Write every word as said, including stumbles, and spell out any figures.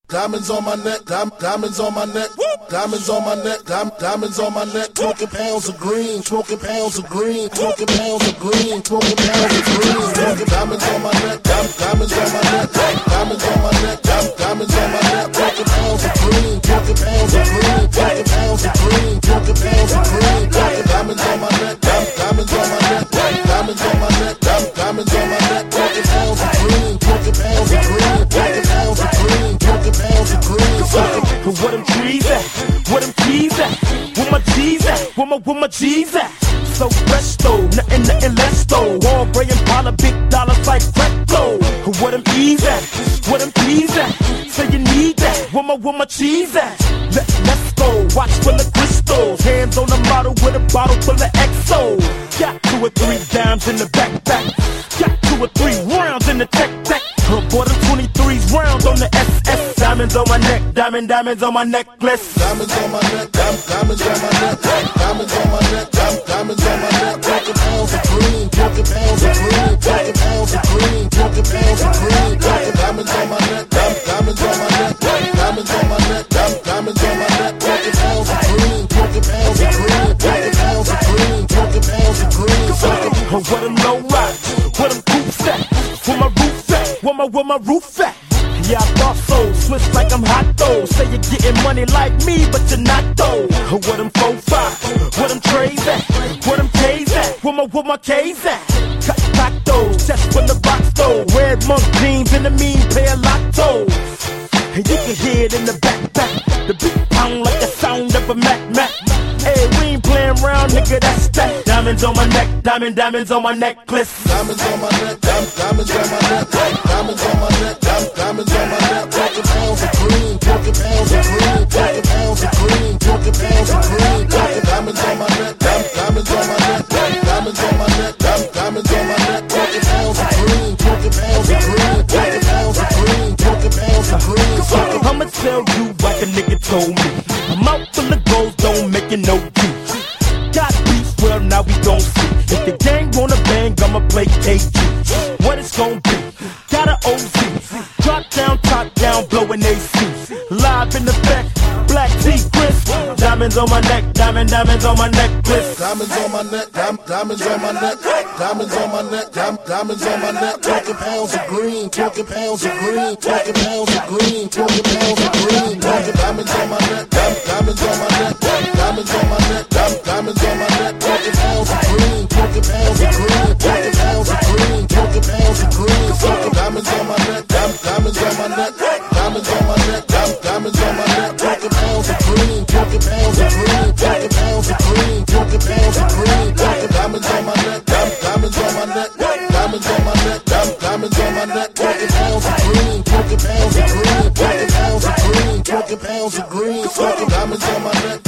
diamonds on my neck, diamonds on my neck, diamonds on my neck, diamonds on my neck, smoking pounds of green, smoking pounds of green, smoking pounds of green, smoking pounds of green, smoking diamonds on my neck, diamonds on my neck, diamonds on my neck, diamonds on my neck, smoking pounds of green, smoking pounds of green, smoking pounds of green, smoking pounds of green, smoking diamonds on my neck, diamonds on my neck, diamonds on my neck, diamonds on my neck, smoking pounds of green, smoking pounds of green, smoking pounds of green, smoking pounds of green. Where them trees at? Where them keys at? Where my G's at? Where my, where my G's at? So fresh though, nothing, nothing less though. All gray and dollar, big dollars like Recto. Where them E's at? Where them P's at? Say you need that. Where my, where my cheese at? Let, let's go. Watch full of crystals. Hands on the model with a bottle full of X O. Got two or three dimes in the backpack. Got two or three rounds in the tech tech. Bought them twenty-threes rounds on the S S. Diamonds on my neck, diamond, diamonds on my necklace. Diamonds on my neck, diamonds on my neck, diamonds on my neck, diamonds on my neck. Talking pounds of green, talking pounds of green, talking pounds of green, talking pounds of green. Talking diamonds on my neck, diamonds on my neck, diamonds on my neck, diamonds on my neck. Talking pounds of green, talking pounds of green, talking pounds of green, talking pounds of green. Where them low rocks, where them coops at, where my roof at, where my, where my roof at. Yeah, I thought so, switch like I'm hot though. Say you're getting money like me, but you're not though. Where them four five, where them trays at, where them K's at, where my, where my K's at. Cut back those, chest from the box though. Red monk jeans and the mean pair of lottos. And you can hear it in the backpack, the beat pound like the sound of a Mac Mac. Hey, we ain't playing around, nigga, that's that. Diamonds on my neck, diamond, diamonds on my necklace. Diamonds on my neck, diamonds on my neck, diamonds on my neck, diamonds on my neck. Talking pounds of green, talking pounds of green, talking pounds of green, talking pounds of green. Talking diamonds on my neck, diamonds on my neck, diamonds on my neck, diamonds on my neck. Talking pounds of green, talking pounds of green, talking pounds of green, talking pounds of green. I'ma tell you like a nigga told me. I'm out full of gold, don't make it no juice. Got beef, well now we gon' see. If the gang wanna bang, I'ma play K G. What it's gon' be? Got a O Z. Drop down, top down, blowing A C. Live in the back, black tea crisp. Diamonds on my neck, diamond, diamonds on my necklace. Diamonds on my neck, diamonds on my neck, diamonds on my neck, diamonds on my neck. Talking pounds of green, talking pounds of green, talking pounds of green, talking pounds of green. Talking diamonds on my neck, diamonds on my neck, diamonds on my neck, diamonds on my neck. Talking pounds of green, talking pounds of green, talking pounds of green, talking pounds of green. Talking diamonds on my neck, diamonds on my neck, diamonds on my neck, diamonds on my neck. Talking pounds of green, talking pounds of green, talking pounds of green, talking pounds of green. Talking diamonds on my neck, diamonds on my neck, diamonds on my neck, diamonds on my neck. Talking pounds of green, talking pounds of green, talking pounds of green, talking pounds of green. Talking diamonds on my neck.